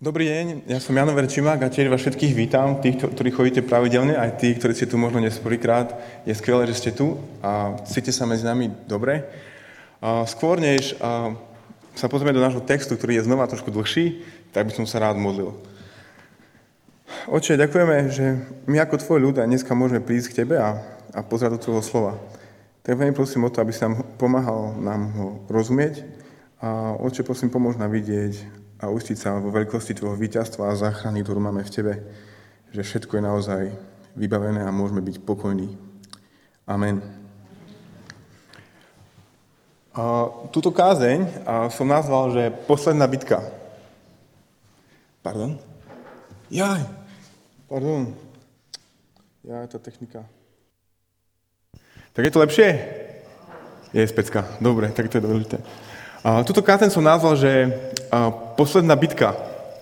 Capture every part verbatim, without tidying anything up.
Dobrý deň, ja som Jano Verčimák a tiež vás všetkých vítam, tých, ktorí chodíte pravidelne, aj tí, ktorí ste tu možno dnes prvýkrát. Je skvelé, že ste tu a cítite sa medzi nami dobre. A skôr než a, sa pozrieme do nášho textu, ktorý je znova trošku dlhší, tak by som sa rád modlil. Oče, ďakujeme, že my ako tvoj ľud aj dneska môžeme prísť k tebe a, a pozrieť do tvojho slova. Tak veľmi prosím o to, aby si nám pomáhal nám ho rozumieť a Oče, prosím, pomôž nám vidieť a ustiť sa vo veľkosti tvojho víťazstva a záchrany, ktorú máme v tebe, že všetko je naozaj vybavené a môžeme byť pokojní. Amen. A túto kázeň a som nazval, že posledná bitka. Pardon? Jaj, pardon. Jaj, tá technika. Tak je to lepšie? Je specka. Dobre, tak to je dôležité. A túto kázeň som nazval, že a, posledná bitka.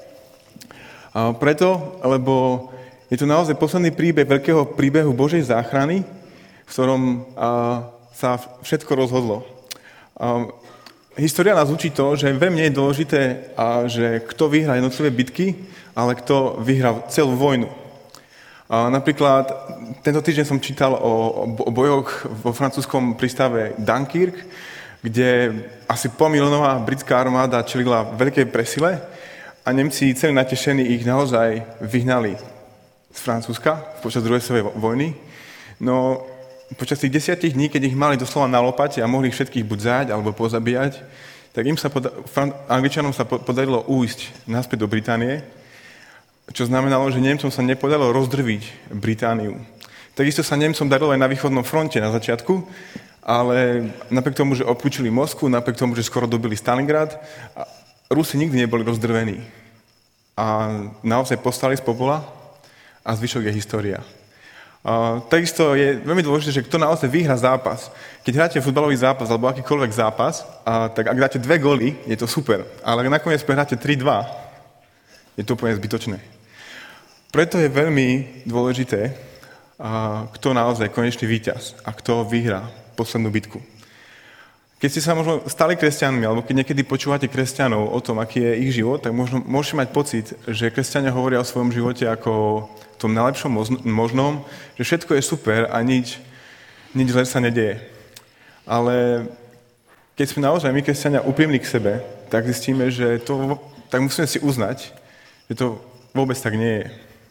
A preto, lebo je to naozaj posledný príbeh veľkého príbehu Božej záchrany, v ktorom a, sa všetko rozhodlo. A, história nás učí to, že veľmi nie je dôležité, a, že kto vyhrá jednotlivé bitky, ale kto vyhrá celú vojnu. A, napríklad, tento týždeň som čítal o, o bojoch vo francúzskom prístave Dunkirk, kde asi polmiliónová britská armáda čelila veľkej presile a Nemci celí natešení ich naozaj vyhnali z Francúzska počas druhej svetovej vojny. No počas tých desiatich dní, keď ich mali doslova na lopate a mohli ich všetkých buď zájať alebo pozabíjať, tak im sa poda- Angličanom sa podarilo újsť naspäť do Británie, čo znamenalo, že Nemcom sa nepodarilo rozdrviť Britániu. Takisto sa Nemcom darilo aj na východnom fronte na začiatku, ale napriek tomu, že obklúčili Moskvu, napriek tomu, že skoro dobili Stalingrad, Rusi nikdy neboli rozdrvení. A naozaj postali z popola a zvyšok je história. A takisto je veľmi dôležité, že kto naozaj vyhrá zápas. Keď hráte futbalový zápas alebo akýkoľvek zápas, a, tak ak dáte dve góly, je to super. Ale ak nakoniec prehráte tri dva, je to úplne zbytočné. Preto je veľmi dôležité, a, kto naozaj konečný víťaz a kto vyhrá poslednú bitku. Keď ste sa možno stali kresťanmi, alebo keď niekedy počúvate kresťanov o tom, aký je ich život, tak možno, môžete mať pocit, že kresťania hovoria o svojom živote ako o tom najlepšom možnom, že všetko je super a nič, nič zle sa nedieje. Ale keď sme naozaj my kresťania úprimní k sebe, tak zistíme, že to, tak musíme si uznať, že to vôbec tak nie je.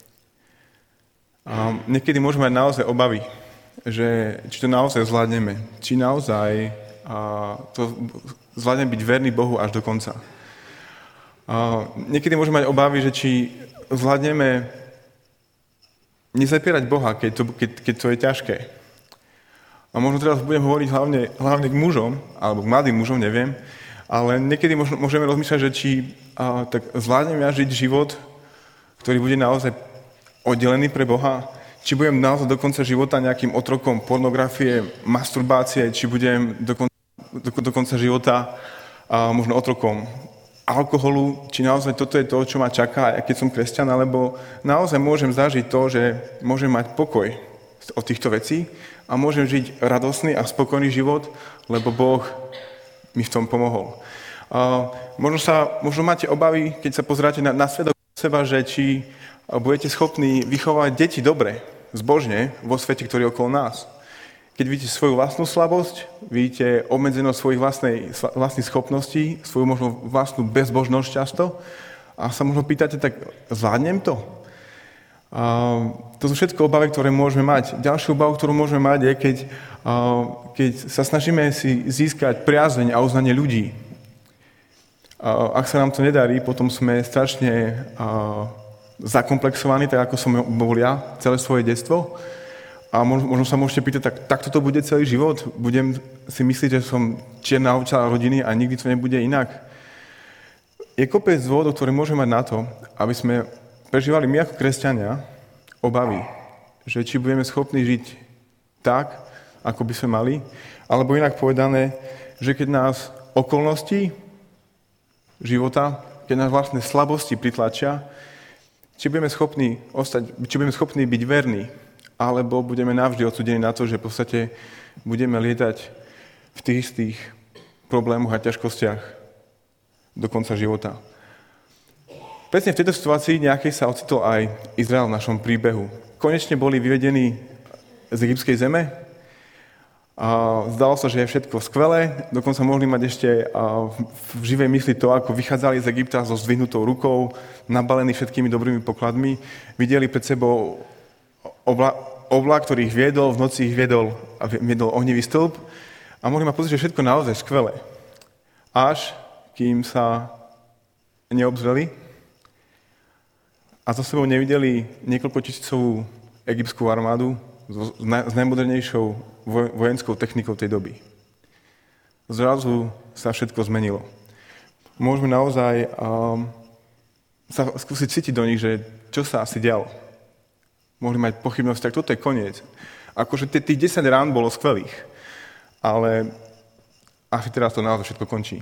A niekedy môžeme mať naozaj obavy, že či to naozaj zvládneme, či naozaj a, to zvládneme byť verný Bohu až do konca. A, niekedy môžeme mať obavy, že či zvládneme nezapierať Boha, keď to, keď, keď to je ťažké. A možno teraz budem hovoriť hlavne, hlavne k mužom, alebo k mladým mužom, neviem, ale niekedy možno, môžeme rozmýšľať, že či a, tak zvládnem ja žiť život, ktorý bude naozaj oddelený pre Boha, či budem naozaj do konca života nejakým otrokom pornografie, masturbácie, či budem do konca, do, do konca života a možno otrokom alkoholu, či naozaj toto je to, čo ma čaká, aj keď som kresťan, alebo naozaj môžem zažiť to, že môžem mať pokoj od týchto vecí a môžem žiť radosný a spokojný život, lebo Boh mi v tom pomohol. A možno, sa, možno máte obavy, keď sa pozráte na, na svet okolo seba, že či budete schopní vychovať deti dobre, zbožne, vo svete, ktorý je okolo nás. Keď vidíte svoju vlastnú slabosť, vidíte obmedzenosť svojich vlastnej, vlastných schopností, svoju možno vlastnú bezbožnosť často a sa možno pýtate, tak zvládnem to? A to sú všetko obavy, ktoré môžeme mať. Ďalšiu obavu, ktorú môžeme mať, je, keď, keď sa snažíme si získať priazeň a uznanie ľudí. A ak sa nám to nedarí, potom sme strašne zakomplexovaní, tak ako som bol ja celé svoje detstvo. A možno, možno sa môžete pýtať, tak takto to bude celý život? Budem si myslieť, že som čierna ovca rodiny a nikdy to nebude inak? Je kopec dôvodov, ktoré môžeme mať na to, aby sme prežívali my ako kresťania obavy, že či budeme schopní žiť tak, ako by sme mali, alebo inak povedané, že keď nás okolnosti života, keď nás vlastné slabosti pritlačia, či budeme schopní ostať, či budeme schopní byť verní, alebo budeme navždy odsúdení na to, že v podstate budeme lietať v tých istých problémoch a ťažkostiach do konca života. Presne v tejto situácii nejakej sa ocitol aj Izrael v našom príbehu. Konečne boli vyvedení z egyptskej zeme. A zdalo sa, že je všetko skvelé. Dokonca mohli mať ešte v živej mysli to, ako vychádzali z Egypta so zdvihnutou rukou, nabalení všetkými dobrými pokladmi. Videli pred sebou obla, oblak, ktorý ich viedol, v noci ich viedol, viedol ohnivý stĺp a mohli mať pocit, že všetko naozaj skvelé. Až kým sa neobzreli a za sebou nevideli niekoľko tisícovú egyptskú armádu s najmodernejšou vojenskou technikou tej doby. Zrazu sa všetko zmenilo. Môžeme naozaj um, sa skúsiť cítiť do nich, že čo sa asi dialo. Mohli mať pochybnosť, tak toto je koniec. Akože tých desať rán bolo skvelých, ale asi teraz to naozaj všetko končí.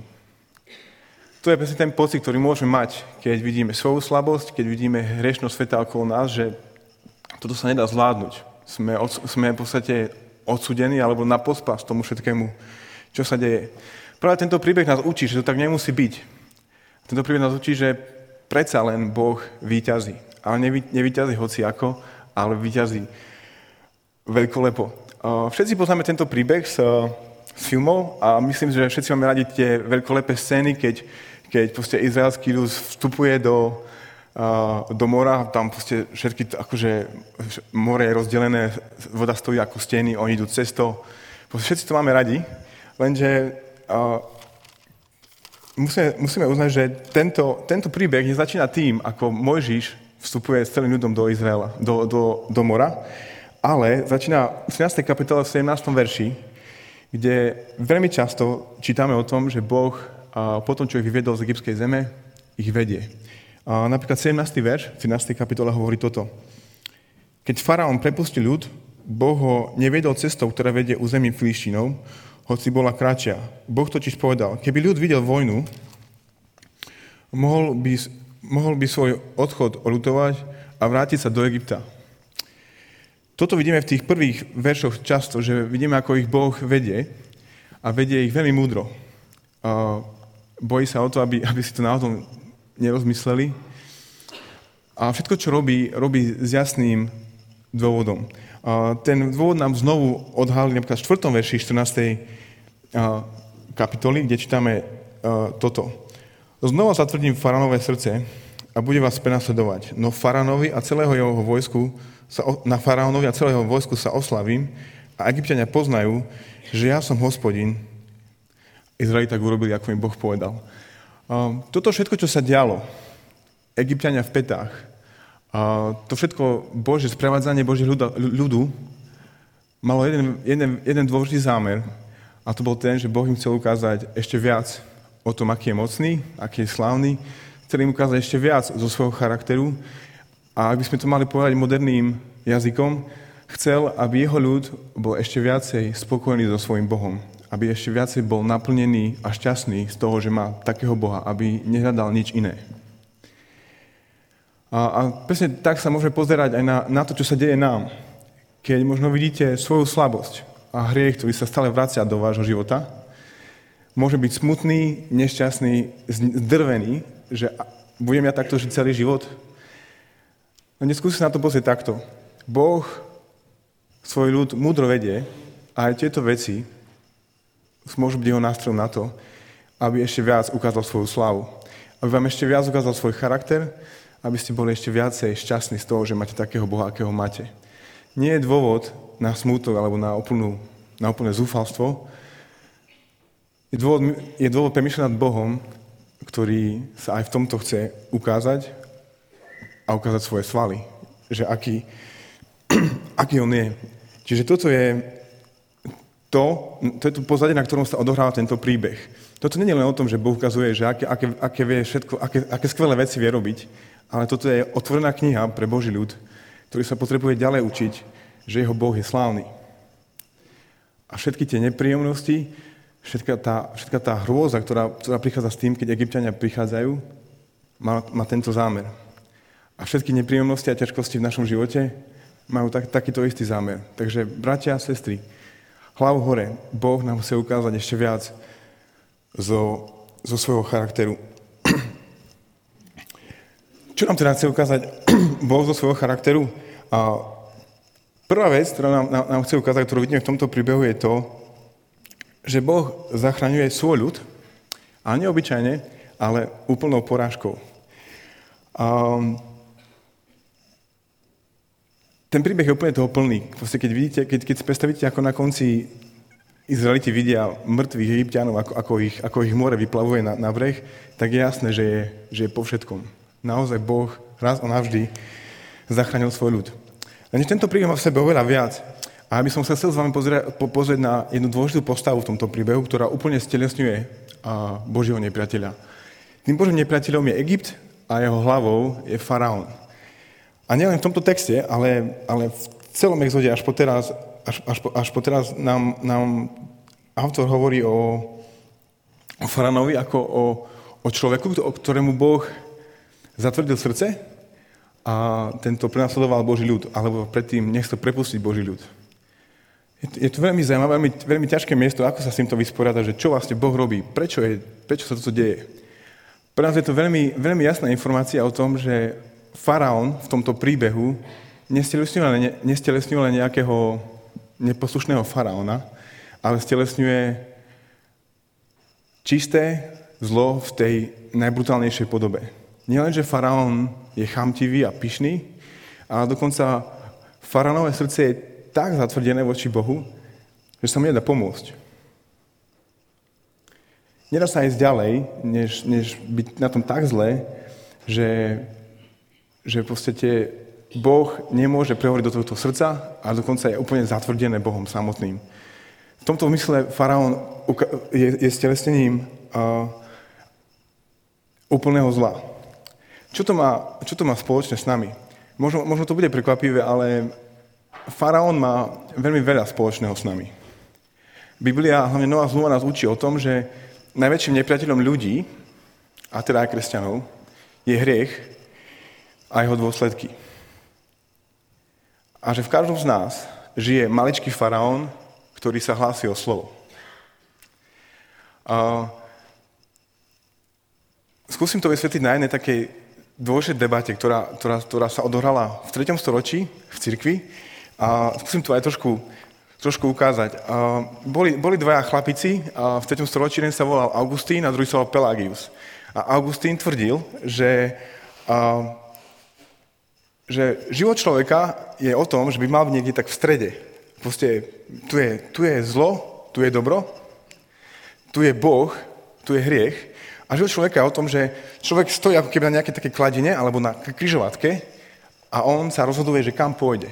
To je presne ten pocit, ktorý môžeme mať, keď vidíme svoju slabosť, keď vidíme hriešnosť sveta okolo nás, že toto sa nedá zvládnuť. Sme, od, sme v podstate odsúdení alebo na pospas tomu všetkému, čo sa deje. Práve tento príbeh nás učí, že to tak nemusí byť. Tento príbeh nás učí, že predsa len Boh víťazí. Ale nevy, nevíťazí hociako, ale víťazí veľkolepo. Všetci poznáme tento príbeh z, z filmov a myslím, že všetci máme radi tie veľkolepé scény, keď, keď proste izraelský ľud vstupuje do do mora, tam proste všetky, akože more je rozdelené, voda stojí ako steny, oni idú cestou. Všetci to máme radi, lenže uh, musíme, musíme uznať, že tento, tento príbeh nezačína tým, ako Mojžiš vstupuje s celým ľudom do Izraela, do, do, do mora, ale začína v trinástej kapitole v sedemnástom verši, kde veľmi často čítame o tom, že Boh uh, po tom, čo ich vyviedol z egyptskej zeme, ich vedie. A napríklad sedemnásty verš, v trinástej kapitole hovorí toto. Keď faraón prepustil ľud, Boh ho neviedol cestou, ktorá vedie územím Filištínov, hoci bola kratšia. Boh totiž povedal, keby ľud videl vojnu, mohol by, mohol by svoj odchod oľutovať a vrátiť sa do Egypta. Toto vidíme v tých prvých veršoch často, že vidíme, ako ich Boh vedie a vedie ich veľmi múdro. A bojí sa o to, aby, aby si to náhodou nerozmysleli. A všetko, čo robí, robí s jasným dôvodom. A ten dôvod nám znovu odhalí napríklad v štvrtom verši štrnástej kapitoly, kde čítame toto. Znova zatvrdím faraónové srdce a bude vás prenasledovať. No faraónovi a celého jeho vojsku sa, na faraónovi a celého vojsku sa oslavím a Egypťania poznajú, že ja som Hospodin. Izraeli tak urobili, ako im Boh povedal. Toto všetko, čo sa dialo, Egypťania v petách, to všetko Božie sprevádzanie Božích ľudu malo jeden, jeden, jeden dôležitý zámer a to bol ten, že Boh im chcel ukázať ešte viac o tom, aký je mocný, aký je slávny, chcel im ukázať ešte viac zo svojho charakteru a ak by sme to mali povedať moderným jazykom, chcel, aby jeho ľud bol ešte viacej spokojný so svojím Bohom. Aby ešte viacej bol naplnený a šťastný z toho, že má takého Boha, aby nehľadal nič iné. A, a presne tak sa môže pozerať aj na, na to, čo sa deje nám. Keď možno vidíte svoju slabosť a hriech, ktorý sa stále vracia do vášho života, môže byť smutný, nešťastný, zdrvený, že budem ja takto žiť celý život. No neskúsi sa na to pozrieť takto. Boh svoj ľud múdro vedie a aj tieto veci môžu byť jeho nástrojom na to, aby ešte viac ukázal svoju slavu. Aby vám ešte viac ukázal svoj charakter, aby ste boli ešte viacej šťastní z toho, že máte takého Boha, akého máte. Nie je dôvod na smútok alebo na úplnú, na úplné zúfalstvo. Je dôvod, je dôvod premýšľať nad Bohom, ktorý sa aj v tomto chce ukázať a ukázať svoje svaly. Že aký, aký on je. Čiže toto je To, to je to pozadie, na ktorom sa odohráva tento príbeh. Toto nie je len o tom, že Boh ukazuje, že aké, aké, aké, vie všetko, aké, aké skvelé veci vie robiť, ale toto je otvorená kniha pre Boží ľud, ktorý sa potrebuje ďalej učiť, že jeho Boh je slávny. A všetky tie nepríjemnosti, všetká tá, všetká tá hrôza, ktorá, ktorá prichádza s tým, keď Egypťania prichádzajú, má, má tento zámer. A všetky nepríjemnosti a ťažkosti v našom živote majú tak, takýto istý zámer. Takže, bratia a sestry, hlavu hore, Boh nám chce ukázať ešte viac zo, zo svojho charakteru. Čo nám teda chce ukázať Boh zo svojho charakteru? A prvá vec, ktorá nám, nám, nám chce ukázať, ktorú vidíme v tomto príbehu, je to, že Boh zachraňuje svoj ľud, a neobyčajne, ale úplnou porážkou. Um, ten príbeh je úplne toho plný. Proste keď vidíte, keď, keď si predstavíte, ako na konci Izraeliti vidia mŕtvych Egypťanov, ako, ako, ich, ako ich more vyplavuje na, na breh, tak je jasné, že je, že je po všetkom. Naozaj Boh raz a navždy zachránil svoj ľud. Lenže tento príbeh má v sebe oveľa viac. A ja by som sa chcel s vami pozrieť, po, pozrieť na jednu dôležitú postavu v tomto príbehu, ktorá úplne stelesňuje a Božieho nepriateľa. Tým Božím nepriateľom je Egypt a jeho hlavou je faraón. A nielen v tomto texte, ale, ale v celom exode až po teraz, až, až po, až po teraz nám, nám autor hovorí o, o faraónovi ako o, o človeku, ktorému Boh zatvrdil srdce a tento prenasledoval Boží ľud, alebo predtým nechcel prepustiť Boží ľud. Je to, je to veľmi zaujímavé, veľmi, veľmi ťažké miesto, ako sa s týmto vysporiadať, že čo vlastne Boh robí, prečo, je, prečo sa toto deje. Pre nás je to veľmi, veľmi jasná informácia o tom, že faraón v tomto príbehu nestelesňuje len nejakého neposlušného faraóna, ale stelesňuje čisté zlo v tej najbrutálnejšej podobe. Nielen, že faraón je chamtivý a pyšný, ale dokonca faraónové srdce je tak zatvrdené voči Bohu, že sa mu nedá pomôcť. Nedá sa ísť ďalej, než, než byť na tom tak zle, že že v podstate Boh nemôže prehovoriť do tohto srdca a dokonca je úplne zatvrdené Bohom samotným. V tomto mysle faraón je, je stelesnením uh, úplného zla. Čo to má, čo to má spoločné s nami? Možno, možno to bude prekvapivé, ale faraón má veľmi veľa spoločného s nami. Biblia, hlavne Nová zmluva, nás učí o tom, že najväčším nepriateľom ľudí, a teda aj kresťanov, je hriech a jeho dôsledky. A že v každom z nás žije maličký faraón, ktorý sa hlási o slovo. A skúsim to vysvetliť na jednej takej dôležitej debate, ktorá, ktorá, ktorá sa odohrala v treťom storočí v cirkvi. A skúsim to aj trošku, trošku ukázať. A boli, boli dvaja chlapici a v treťom storočí, jeden sa volal Augustín a druhý sa volal Pelagius. A Augustín tvrdil, že a, že život človeka je o tom, že by mal byť niekde tak v strede. Proste tu je, tu je zlo, tu je dobro, tu je Boh, tu je hriech. A život človeka je o tom, že človek stojí ako keby na nejakej takej kladine alebo na križovatke a on sa rozhoduje, že kam pôjde.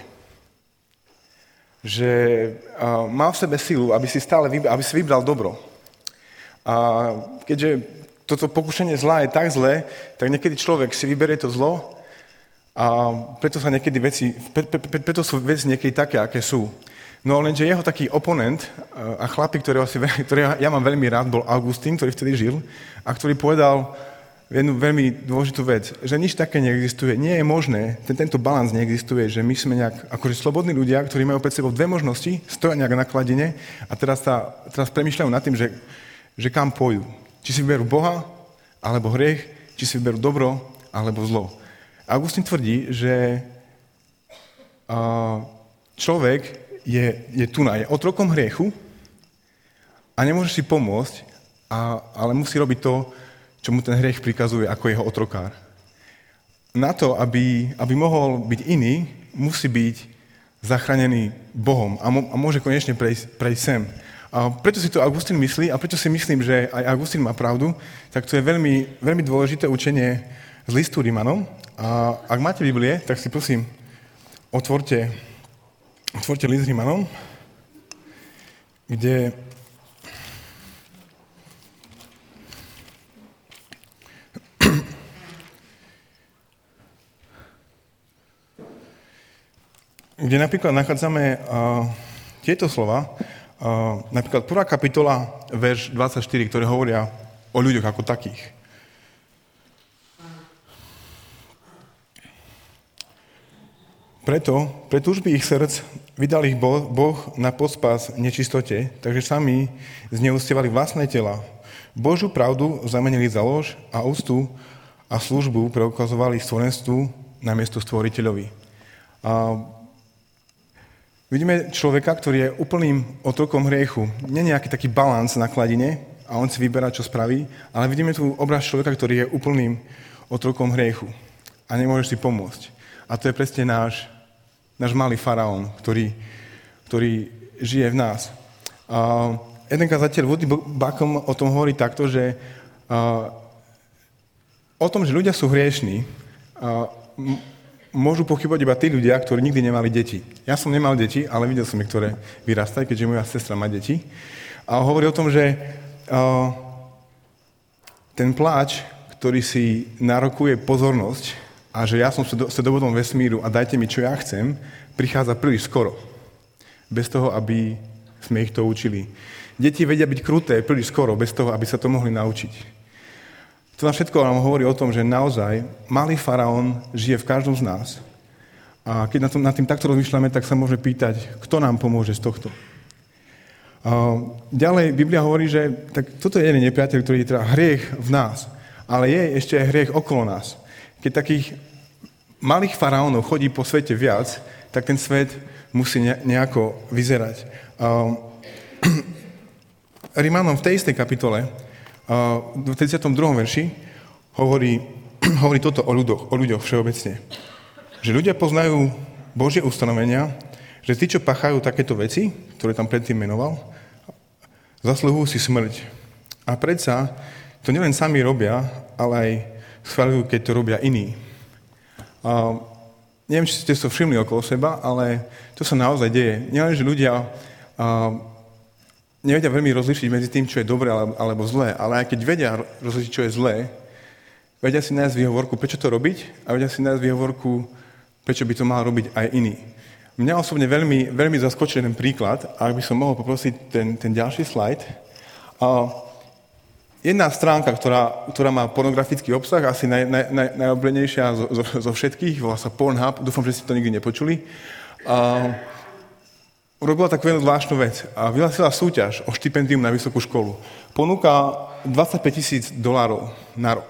Že uh, má v sebe silu, aby si stále vybral, aby si vybral dobro. A keďže toto pokušenie zla je tak zlé, tak niekedy človek si vyberie to zlo. A preto sa niekedy veci, pre, pre, pre, preto sú veci niekedy také, aké sú. No lenže jeho taký oponent a chlapík, ktorého, si, ktorého ja mám veľmi rád, bol Augustín, ktorý vtedy žil a ktorý povedal jednu veľmi dôležitú vec, že nič také neexistuje. Nie je možné, ten, tento balans neexistuje, že my sme nejak akože slobodní ľudia, ktorí majú pred sebou dve možnosti, stoja nejak na kladine a teraz, sa, teraz premýšľajú nad tým, že, že kam pôjdu. Či si vyberú Boha, alebo hriech, či si vyberú dobro, alebo zlo. Augustín tvrdí, že človek je, je tu na, je otrokom hriechu a nemôže si pomôcť, a, ale musí robiť to, čo mu ten hriech prikazuje ako jeho otrokár. Na to, aby, aby mohol byť iný, musí byť zachránený Bohom a, mo, a môže konečne prejsť, prejsť sem. A prečo si to Augustín myslí a prečo si myslím, že aj Augustín má pravdu, tak to je veľmi, veľmi dôležité učenie z listu Rimanom. A ak máte Biblie, tak si prosím, otvorte, otvorte list Rimanom, kde kde napríklad nachádzame uh, tieto slova, uh, napríklad prvá kapitola, verš dvadsaťštyri, ktoré hovoria o ľuďoch ako takých. Preto, pre túžby ich srdc, vydal ich Boh, boh na pospas nečistote, takže sami zneúctievali vlastné tela. Božiu pravdu zamenili za lož a úctu a službu preukazovali stvorenstvu namiesto stvoriteľovi. A vidíme človeka, ktorý je úplným otrokom hriechu. Nie je nejaký taký balans na kladine a on si vyberá, čo spraví, ale vidíme tu obraz človeka, ktorý je úplným otrokom hriechu a nemôžeš si pomôcť. A to je presne náš, náš malý faraón, ktorý, ktorý žije v nás. A jeden kazateľ, Woody Buckham, o tom hovorí takto, že a, o tom, že ľudia sú hriešní, a, m- môžu pochybovať iba tí ľudia, ktorí nikdy nemali deti. Ja som nemal deti, ale videl som niektoré vyrastať, keďže moja sestra má deti. A hovorí o tom, že a, ten pláč, ktorý si narokuje pozornosť a že ja som stredobodom vesmíru a dajte mi, čo ja chcem, prichádza príliš skoro. Bez toho, aby sme ich to učili. Deti vedia byť kruté príliš skoro, bez toho, aby sa to mohli naučiť. To nám všetko nám hovorí o tom, že naozaj malý faraón žije v každom z nás. A keď nad tým, nad tým takto rozmýšľame, tak sa môže pýtať, kto nám pomôže z tohto. A ďalej Biblia hovorí, že tak toto je jeden nepriateľ, ktorý je teda hriech v nás. Ale je ešte aj hriech okolo nás. Keď takých malých faraónov chodí po svete viac, tak ten svet musí nejako vyzerať. Rimanom v tej istej kapitole, v tridsiatom druhom verši, hovorí, hovorí toto o ľuďoch, o ľuďoch všeobecne. Že ľudia poznajú Božie ustanovenia, že tí, čo pachajú takéto veci, ktoré tam predtým menoval, zasluhujú si smrť. A predsa to nielen sami robia, ale aj schvaľujú, keď to robia iní. A neviem, či ste to všimli okolo seba, ale to sa naozaj deje. Nielen, že ľudia a, nevedia veľmi rozlišiť medzi tým, čo je dobré alebo zlé, ale aj keď vedia rozlišiť, čo je zlé, vedia si nájsť výhovorku, prečo to robiť, a vedia si nájsť výhovorku, prečo by to mal robiť aj iný. Mňa osobne veľmi, veľmi zaskočil ten príklad, a ak by som mohol poprosiť ten, ten ďalší slajd. A jedna stránka, ktorá, ktorá má pornografický obsah, asi naj, naj, naj, najobľúbenejšia zo, zo, zo všetkých, volá sa Pornhub, dúfam, že ste to nikdy nepočuli. A urobila takú jednu zvláštnu vec a vyhlásila súťaž o štipendium na vysokú školu. Ponúka dvadsaťpäť tisíc dolárov na rok.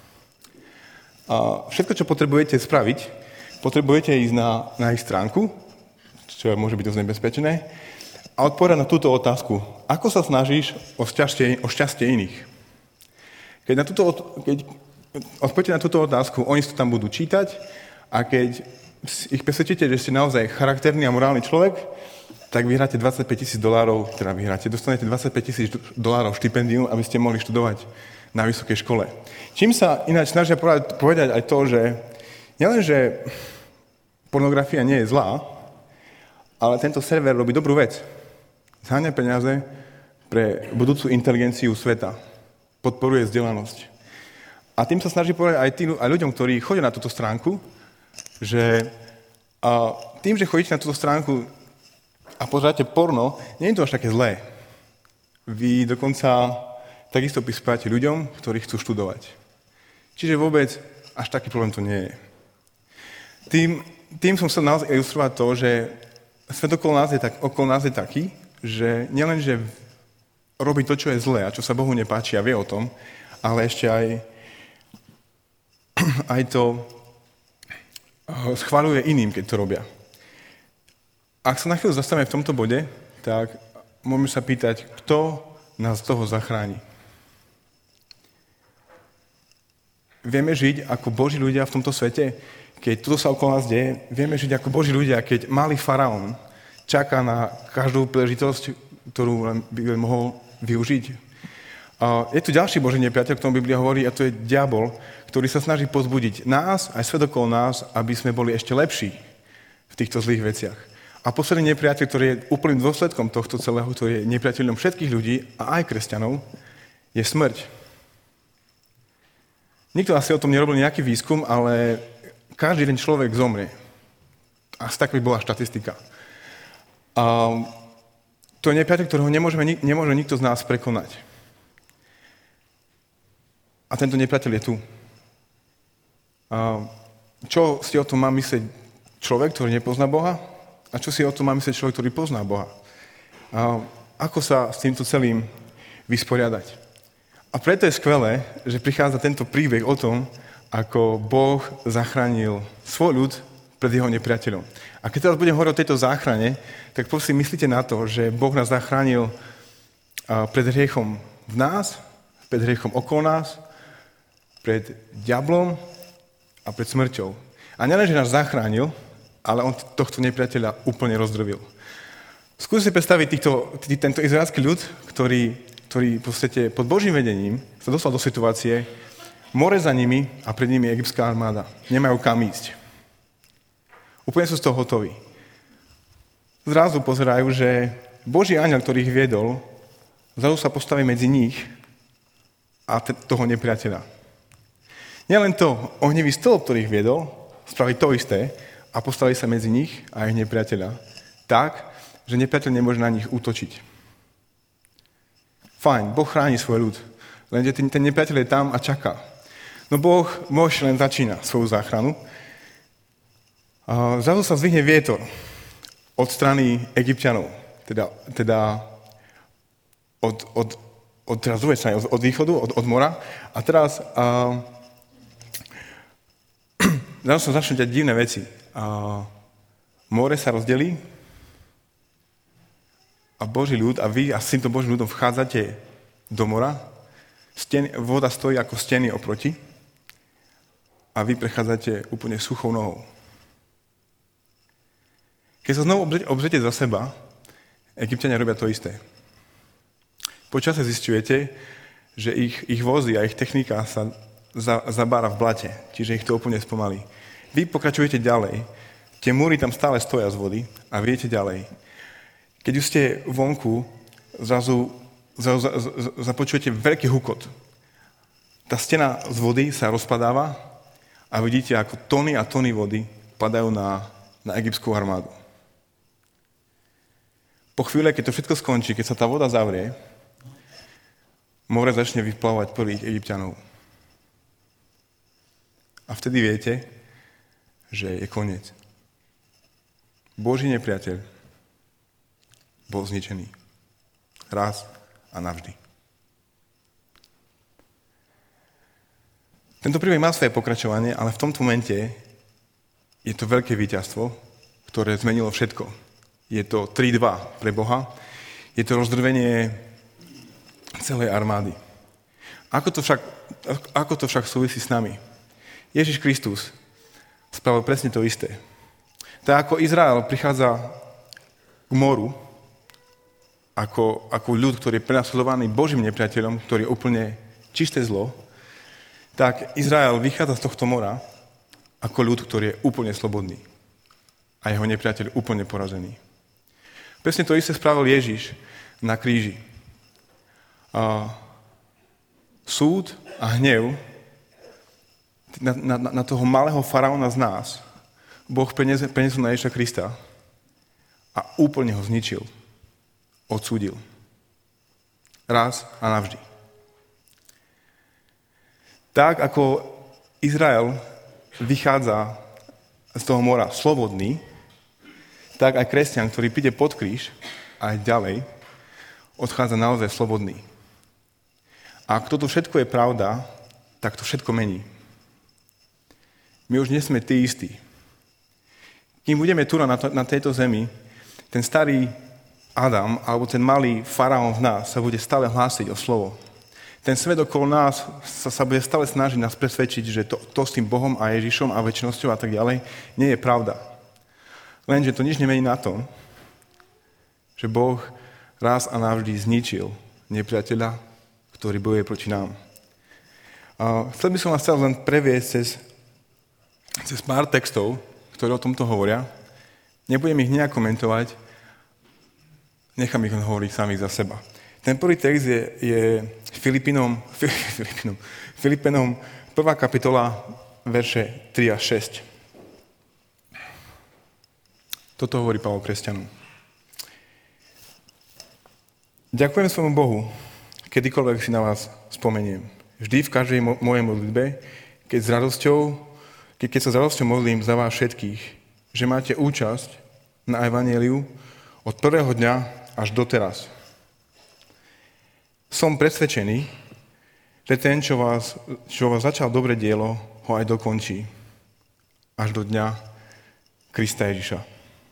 A všetko, čo potrebujete spraviť, potrebujete ísť na, na ich stránku, čo môže byť dosť nebezpečné, a odpovedať na túto otázku. Ako sa snažíš o šťastie, o šťastie iných? Keď, na túto, keď odpoviete na túto otázku, oni to tam budú čítať, a keď ich presvedčíte, že ste naozaj charakterný a morálny človek, tak vyhráte dvadsaťpäť tisíc dolárov, teda vyhráte, dostanete dvadsaťpäť tisíc dolárov štipendium, aby ste mohli študovať na vysokej škole. Čím sa ináč snažia povedať aj to, že nielen, že pornografia nie je zlá, ale tento server robí dobrú vec. Zháňa peniaze pre budúcu inteligenciu sveta. Podporuje vzdelanosť. A tým sa snaží povedať aj, tým, aj ľuďom, ktorí chodia na túto stránku, že a tým, že chodíte na túto stránku a pozeráte porno, nie je to až také zlé. Vy dokonca takisto prispievate ľuďom, ktorí chcú študovať. Čiže vôbec až taký problém to nie je. Tým, tým som chcel naozaj ilustrovať to, že svet okolo nás je, tak, okolo nás je taký, že nielen, že robí to, čo je zlé a čo sa Bohu nepáči a vie o tom, ale ešte aj, aj to schvaľuje iným, keď to robia. Ak sa na chvíľu zastavíme v tomto bode, tak môžeme sa pýtať, kto nás z toho zachráni. Vieme žiť ako Boží ľudia v tomto svete, keď toto sa okolo nás deje, vieme žiť ako Boží ľudia, keď malý faraón čaká na každú príležitosť, ktorú by mohol využiť. A je tu ďalší Boží nepriateľ, k tomu Biblia hovorí, a to je diabol, ktorý sa snaží pozbudiť nás, aj svet okolo nás, aby sme boli ešte lepší v týchto zlých veciach. A posledný nepriateľ, ktorý je úplným dôsledkom tohto celého, ktorý je nepriateľom všetkých ľudí a aj kresťanov, je smrť. Nikto asi o tom nerobil nejaký výskum, ale každý jeden človek zomrie. Asi tak by bola štatistika. A to je nepriateľ, ktorého nemôžeme, nemôže nikto z nás prekonať. A tento nepriateľ je tu. A čo si o tom má myslieť človek, ktorý nepozná Boha? A čo si o tom má myslieť človek, ktorý pozná Boha? A ako sa s týmto celým vysporiadať? A preto je skvelé, že prichádza tento príbeh o tom, ako Boh zachránil svoj ľud pred jeho nepriateľom. A keď teraz budem hovoriť o tejto záchrane, tak prosím, myslíte na to, že Boh nás zachránil pred hriechom v nás, pred hriechom okolo nás, pred diablom a pred smrťou. A nielen, že nás zachránil, ale on tohto nepriateľa úplne rozdrvil. Skúste si predstaviť týchto, tý, tento izraelský ľud, ktorý, ktorý v podstate pod Božím vedením sa dostal do situácie, more za nimi a pred nimi egyptská armáda. Nemajú kam ísť. Úplne sú z toho hotoví. Zrazu pozerajú, že Boží anjel, ktorý ich viedol, zrazu sa postaví medzi nich a t- toho nepriateľa. Nielen to, ohnivý stĺp, ktorý ich viedol, spraví to isté a postaví sa medzi nich a ich nepriateľa tak, že nepriateľ nemôže na nich útočiť. Fajn, Boh chráni svoj ľud, lenže ten, ten nepriateľ je tam a čaká. No Boh môže len začína svoju záchranu. A zrazu sa zvihne vietor od strany Egypťanov, teda, teda od, od, od teraz druhej strany, od, od východu, od, od mora. A teraz a, zrazu sa začnú diať divné veci. A, more sa rozdelí a Boží ľud a vy a s týmto Božím ľudom vchádzate do mora. Sten, voda stojí ako steny oproti a vy prechádzate úplne suchou nohou. Keď sa znovu obzrite za seba, Egypťania robia to isté. Počase zisťujete, že ich, ich vozy a ich technika sa za, zabára v blate, čiže ich to úplne spomalí. Vy pokračujete ďalej, tie múry tam stále stoja z vody a viete ďalej. Keď už ste vonku, zrazu, zrazu započujete veľký hukot. Tá stena z vody sa rozpadáva a vidíte, ako tony a tony vody padajú na, na egyptskú armádu. Po chvíle, keď to všetko skončí, keď sa tá voda zavrie, more začne vyplavovať prvých Egypťanov. A vtedy viete, že je koniec. Boží nepriateľ bol zničený. Raz a navždy. Tento príbeh má svoje pokračovanie, ale v tomto momente je to veľké víťazstvo, ktoré zmenilo všetko. Je to tri dva pre Boha. Je to rozdrvenie celej armády. Ako to však, ako to však súvisí s nami? Ježiš Kristus spravil presne to isté. Tak ako Izrael prichádza k moru, Ako, ako ľud, ktorý je prenasledovaný Božím nepriateľom, ktorý je úplne čisté zlo, tak Izrael vychádza z tohto mora ako ľud, ktorý je úplne slobodný a jeho nepriateľ úplne porazený. Presne to isté spravil Ježiš na kríži. A súd a hnev na, na, na toho malého faraóna z nás Boh preniesol na Ježiša Krista a úplne ho zničil. Odsúdil. Raz a navždy. Tak, ako Izrael vychádza z toho mora slobodný, tak aj kresťan, ktorý príde pod kríž aj ďalej, odchádza naozaj slobodný. A ak toto všetko je pravda, tak to všetko mení. My už nie sme tí istí. Kým budeme tu na, to, na tejto zemi, ten starý Adam, alebo ten malý faraón v nás sa bude stále hlásiť o slovo. Ten svet okolo nás sa, sa bude stále snažiť nás presvedčiť, že to, to s tým Bohom a Ježišom a večnosťou a tak ďalej nie je pravda. Lenže to nič nemení na tom, že Boh raz a navždy zničil nepriateľa, ktorý bojuje proti nám. A chcel by som vás chcel len previesť cez, cez pár textov, ktoré o tomto hovoria. Nebudem ich nejak komentovať, nechám ich len hovoriť samých za seba. Ten prvý text je, je Filipinom, Filipinom, Filipinom prvá kapitola, verše tri a šesť. Toto hovorí Pavol kresťanom. Ďakujem svojmu Bohu, kedykoľvek si na vás spomeniem. Vždy v každej mo- mojej modlitbe, keď, s radosťou, keď, keď sa s radosťou modlím za vás všetkých, že máte účasť na evanjeliu od prvého dňa až doteraz. Som presvedčený, že ten, čo vás, čo vás začal dobre dielo, ho aj dokončí. Až do dňa Krista Ježiša.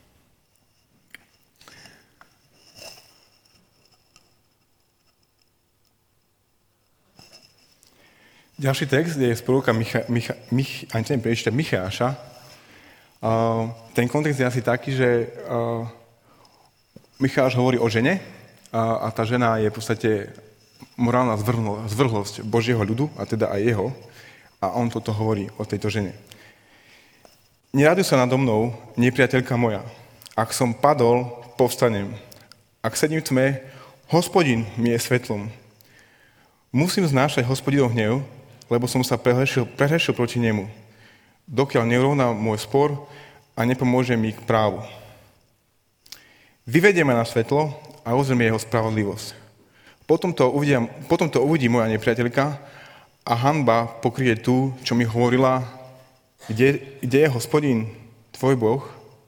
Ďalší text je z proroka Micha, Micha, Mich, ani neviem prečítať, Micháša. Uh, ten kontext je asi taký, že uh, Micháš hovorí o žene a, a tá žena je v podstate morálna zvrhlosť Božieho ľudu, a teda aj jeho. A on toto hovorí o tejto žene. Neraduj sa nado mnou, nepriateľka moja. Ak som padol, povstanem. Ak sedím v tme, Hospodin mi je svetlom. Musím znášať Hospodinov hnev, lebo som sa prehrešil, prehrešil proti nemu, dokiaľ neurovná môj spor a nepomôže mi k právu. Vyvedie ma na svetlo a uzriem jeho spravodlivosť. Potom to, uvidia, potom to uvidí moja nepriateľka a hanba pokrie tú, čo mi hovorila, kde, kde je Hospodin, tvoj Boh.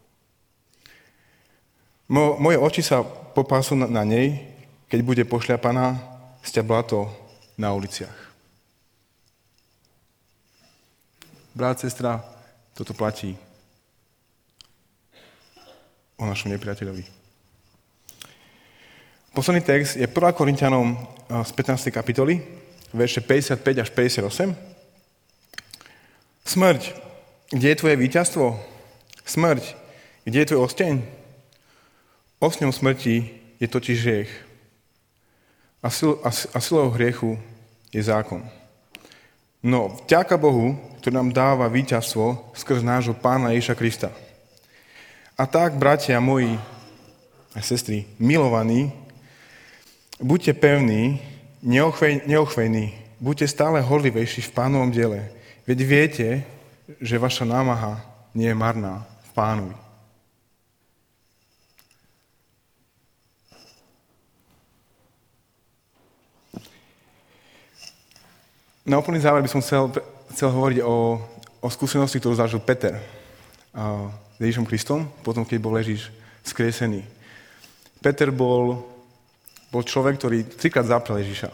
Mo, moje oči sa popású na, na nej, keď bude pošľapaná sťa blato na uliciach. Brat, sestra, toto platí o našom nepriateľovi. Posledný text je prvá Korinťanom z pätnástej kapitoly, verše päťdesiatpäť až päťdesiatosem. Smrť, kde je tvoje víťazstvo? Smrť, kde je tvoj osteň? Ostňom smrti je totiž hriech. A, sil, a, a silou hriechu je zákon. No, vďaka Bohu, ktorý nám dáva víťazstvo skrz nášho Pána Ježiša Krista. A tak, bratia moji a sestry, milovaní, buďte pevní, neochvej, neochvejní, buďte stále horlivejší v Pánovom diele, veď viete, že vaša námaha nie je marná v Pánovi. Na úplný záver by som chcel, chcel hovoriť o, o skúsenosti, ktorú zažil Peter a, s Ježišom Kristom, potom, keď bol Ježiš skriesený. Peter bol, bol človek, ktorý trikrát zaprel Ježiša.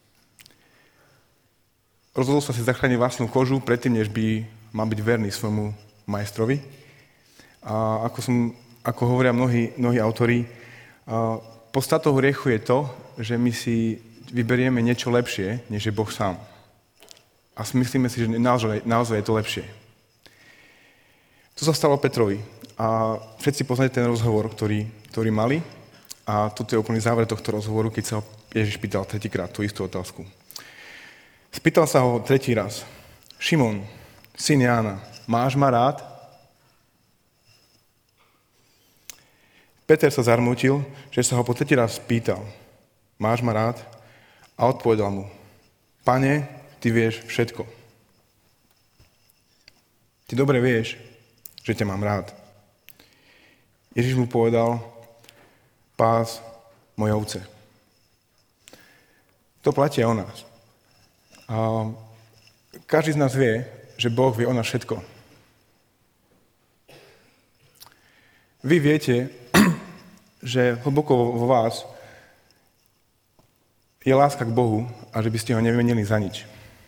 Rozhodol sa si zachrániť vlastnú kožu predtým, než by mal byť verný svojmu majstrovi. A ako, som, ako hovoria mnohí, mnohí autori, podstatou hriechu je to, že my si vyberieme niečo lepšie, než je Boh sám. A myslíme si, že naozaj, naozaj je to lepšie. To sa stalo Petrovi. A všetci poznáte ten rozhovor, ktorý, ktorý mali. A toto je úplný záver tohto rozhovoru, keď sa ho Ježiš pýtal tretíkrát tú istú otázku. Spýtal sa ho tretí raz. Šimon, syn Jána, máš ma rád? Peter sa zarmútil, že sa ho po tretí raz spýtal. Máš ma rád? A odpovedal mu. Pane, ty vieš všetko. Ty dobre vieš, že ťa mám rád. Ježiš mu povedal, pás moje ovce. To platí aj o nás. A každý z nás vie, že Boh vie o nás všetko. Vy viete, že hlboko vo vás je láska k Bohu a že by ste ho nevymenili za nič.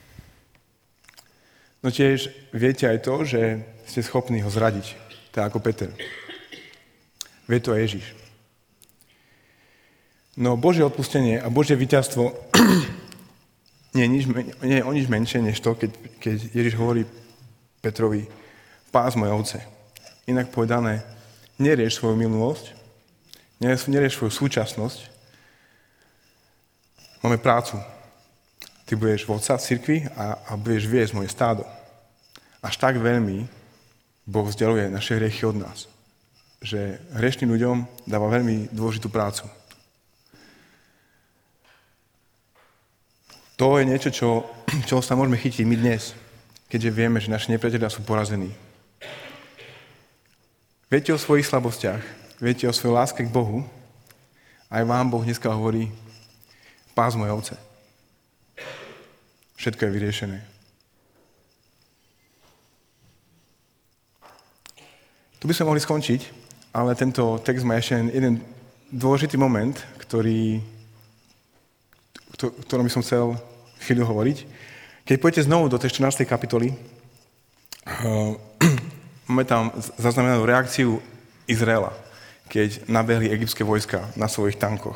No tiež viete aj to, že ste schopní ho zradiť, tak ako Peter. Vie to aj Ježiš. No Božie odpustenie a Božie víťazstvo nie je, nič, nie je o nič menšie, než to, keď, keď Ježiš hovorí Petrovi, pás moje ovce. Inak povedané, nerieš svoju minulosť, nerieš svoju súčasnosť, máme prácu. Ty budeš vodca v cirkvi a, a budeš viesť moje stádo. Až tak veľmi Boh vzdialuje naše hriechy od nás, že hrešným ľuďom dáva veľmi dôležitú prácu. To je niečo, čo, čo sa môžeme chytiť my dnes, keďže vieme, že naši nepriatelia sú porazení. Viete o svojich slabostiach, viete o svojej láske k Bohu, aj vám Boh dneska hovorí, pás moje ovce. Všetko je vyriešené. Tu by sme mohli skončiť, ale tento text má ešte jeden dôležitý moment, ktorý, ktorom by som chcel chvíľu hovoriť. Keď pôjdete znovu do tej štrnástej kapitoly Máme tam zaznamenanú reakciu Izraela, keď nabehli egyptské vojska na svojich tankoch.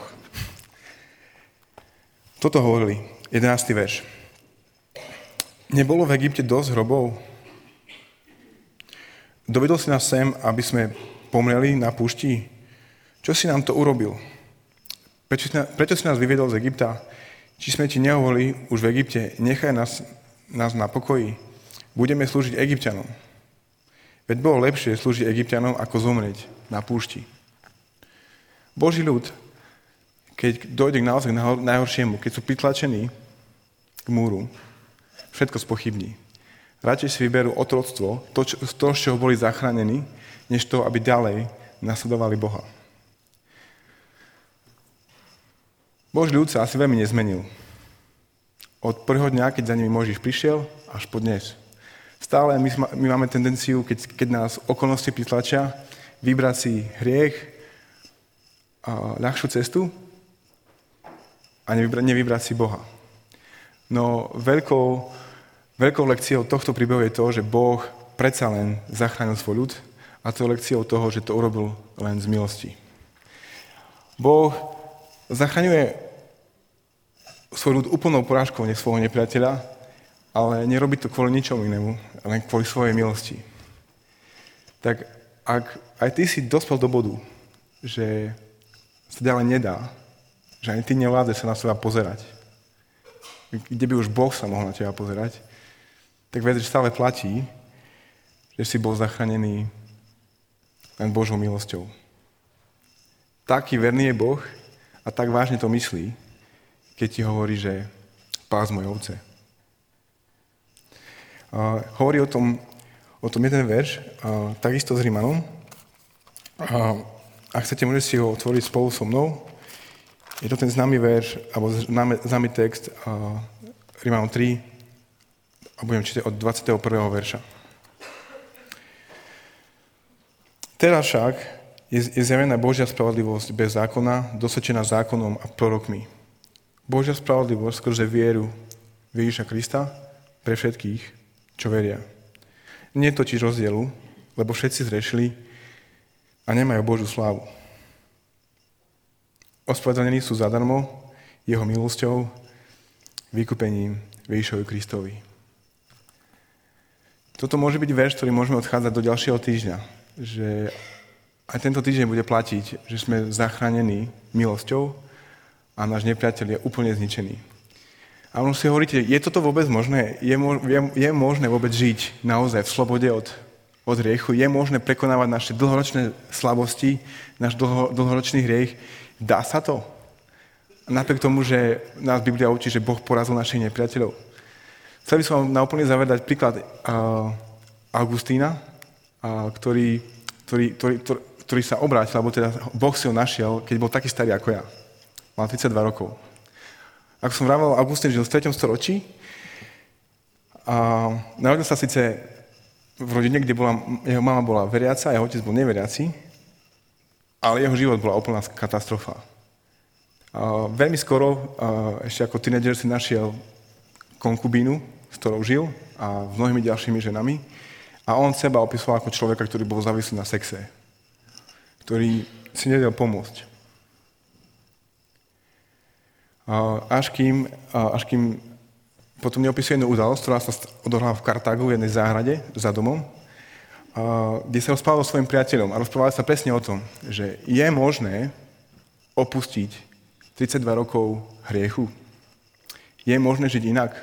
Toto hovorili, jedenásty verš. Nebolo v Egypte dosť hrobov? Dovedol si nás sem, aby sme pomreli na púšti? Čo si nám to urobil? Prečo si, nás, prečo si nás vyviedol z Egypta? Či sme ti nehovorili už v Egypte, nechaj nás, nás na pokoji, budeme slúžiť Egypťanom. Veď bolo lepšie slúžiť Egypťanom, ako zomrieť na púšti. Boží ľud, keď dojde k naozaj najhoršiemu, keď sú pritlačení k múru, všetko spochybní. Radšej si vyberú otroctvo, to, čo, to, z čoho boli zachránení, než to, aby ďalej nasledovali Boha. Boží ľud sa asi veľmi nezmenil. Od prvého dňa, keď za nimi Mojžiš prišiel, až po dnes. Stále my, my máme tendenciu, keď, keď nás okolnosti pritlačia, vybrať si hriech, a ľahšiu cestu a nevybrať, nevybrať si Boha. No veľkou, veľkou lekciou tohto príbehu je to, že Boh predsa len zachránil svoj ľud a to je lekciou toho, že to urobil len z milosti. Boh zachraňuje svoj ľud úplnou porážkou nie svojho nepriateľa, ale nerobí to kvôli ničomu inému, len kvôli svojej milosti. Tak ak aj ty si dospel do bodu, že sa ďalej nedá, že ani ty nevládze sa na seba pozerať, kde by už Boh sa mohol na teba pozerať, tak vedz, že stále platí, že si bol zachránený len Božou milosťou. Taký verný je Boh a tak vážne to myslí, keď ti hovorí, že pás moje ovce. A hovorí o tom, o tom jeden verš, a takisto s Rimanom. A ak chcete, môžete si ho otvoriť spolu so mnou. Je to ten známy verš, alebo známy, známy text uh, Rimanom tri a budem čítať od dvadsiateho prvého verša. Teraz však je, je zjavená Božia spravodlivosť bez zákona, dosvedčená zákonom a prorokmi. Božia spravodlivosť skrze vieru v Ježiša Krista pre všetkých, čo veria. Nie je totiž rozdielu, lebo všetci zrešili a nemajú Božiu slávu. Ospravedlnení sú zadarmo jeho milosťou, vykúpením Ježišovi Kristovi. Toto môže byť verš, ktorý môžeme odchádzať do ďalšieho týždňa, že aj tento týždeň bude platiť, že sme zachránení milosťou a náš nepriateľ je úplne zničený. A možno si hovoríte, je toto vôbec možné? Je, je, je možné vôbec žiť naozaj v slobode od od hriechu, je možné prekonávať naše dlhoročné slabosti, náš dlho, dlhoročný hriech. Dá sa to? Napriek tomu, že nás Biblia učí, že Boh porazil našich nepriateľov. Chcel by som vám na úplný záver dať príklad uh, Augustína, uh, ktorý, ktorý, ktorý, ktorý, ktorý sa obrátil, alebo teda Boh si ho našiel, keď bol taký starý ako ja. Mal tridsaťdva rokov. Ako som vravel, Augustín žil v treťom storočí a narodil sa síce v rodine, kde bola, jeho mama bola veriaca a jeho otec bol neveriaci, ale jeho život bola úplná katastrofa. A veľmi skoro, a ešte ako tínedžer, si našiel konkubínu, s ktorou žil a s mnohými ďalšími ženami a on seba opisoval ako človeka, ktorý bol závislý na sexe, ktorý si nevedel pomôcť. A až kým, a až kým potom neopisuje jednu udalosť, ktorá sa odohrala v Kartágu v jednej záhrade za domom, kde sa rozprával so svojím priateľom a rozprávali sa presne o tom, že je možné opustiť tridsaťdva rokov hriechu. Je možné žiť inak.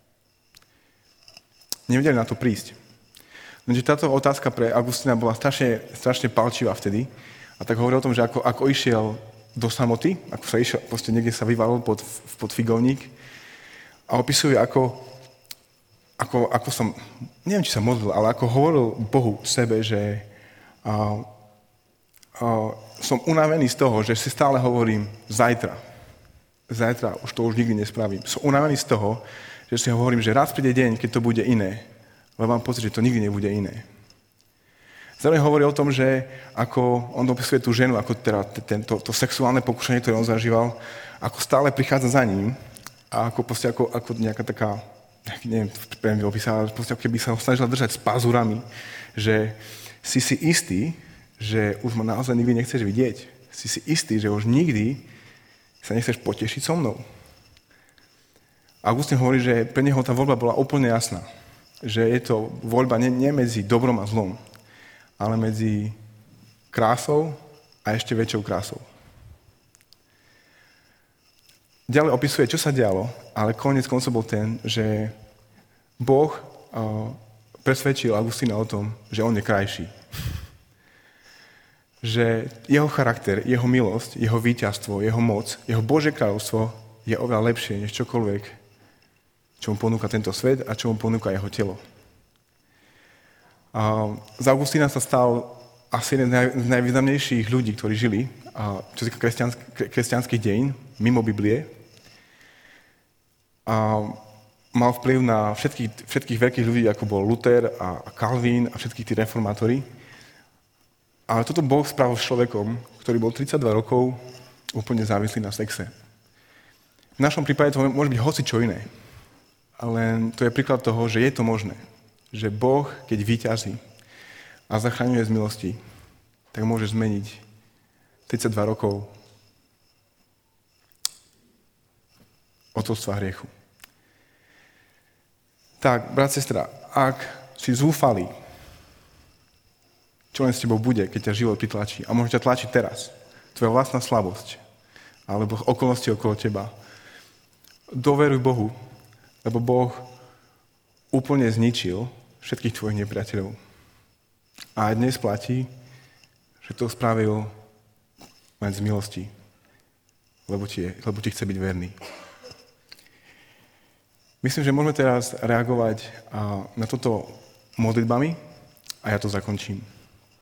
Nevedeli na to prísť. Lenže táto otázka pre Augustína bola strašne, strašne palčivá vtedy a tak hovoril o tom, že ako, ako išiel do samoty, ako sa išiel, proste niekde sa vyvalil pod, pod figovník, a opisuje, ako, ako, ako som, neviem, či sa modlil, ale ako hovoril Bohu sebe, že a, a, som unavený z toho, že si stále hovorím zajtra. Zajtra už to už nikdy nespravím. Som unavený z toho, že si hovorím, že raz príde deň, keď to bude iné. Lebo mám pocit, že to nikdy nebude iné. Zároveň hovorí o tom, že ako on opisuje tú ženu, ako teda tento, to sexuálne pokušenie, ktoré on zažíval, ako stále prichádza za ním, a ako, proste, ako, ako nejaká taká neviem, neviem opísať, ale proste keby sa ho snažila držať s pazurami, že si si istý, že už ma naozaj nikdy nechceš vidieť. Si si istý, že už nikdy sa nechceš potešiť so mnou. Augustín hovorí, že pre neho tá voľba bola úplne jasná. Že je to voľba nie, nie medzi dobrom a zlom, ale medzi krásou a ešte väčšou krásou. Ďalej opisuje, čo sa dialo, ale koniec koncov bol ten, že Boh uh, presvedčil Augustína o tom, že on je krajší. Že jeho charakter, jeho milosť, jeho víťazstvo, jeho moc, jeho Božie kráľovstvo je oveľa lepšie než čokoľvek, čo mu ponúka tento svet a čo mu ponúka jeho telo. A z Augustína sa stal asi jeden z najvýznamnejších ľudí, ktorí žili, a čo sa týka kresťansk- kresťanských dejín, mimo Biblie. A mal vplyv na všetkých, všetkých veľkých ľudí, ako bol Luther a Calvin a všetkých tí reformátori. Ale toto Boh spravil s človekom, ktorý bol tridsaťdva rokov úplne závislý na sexe. V našom prípade to môže byť hocičo iné. Ale to je príklad toho, že je to možné. Že Boh, keď víťazí a zachraňuje z milosti, tak môže zmeniť tridsaťdva rokov otroctva hriechu. Tak, brat, sestra, ak si zúfalý, čo len s tebou bude, keď ťa život pritlačí, a môže ťa tlačiť teraz, tvoja vlastná slabosť, alebo okolnosti okolo teba, doveruj Bohu, lebo Boh úplne zničil všetkých tvojich nepriateľov. A aj dnes platí, že to spravil len z milosti, lebo ti, je, lebo ti chce byť verný. Myslím, že môžeme teraz reagovať na toto modlitbami a ja to zakončím.